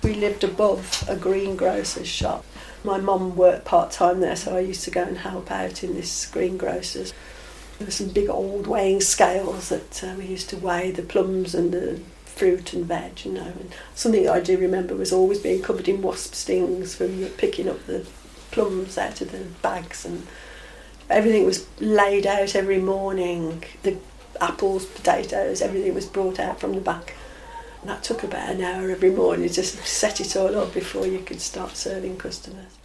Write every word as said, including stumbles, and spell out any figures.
We lived above a greengrocer's shop. My mum worked part-time there, so I used to go and help out in this greengrocer's. There were some big old weighing scales that uh, we used to weigh the plums and the fruit and veg, you know. And something that I do remember was always being covered in wasp stings from picking up the plums out of the bags, and everything was laid out every morning. The apples, potatoes, everything was brought out from the back. And that took about an hour every morning just to set it all up before you could start serving customers.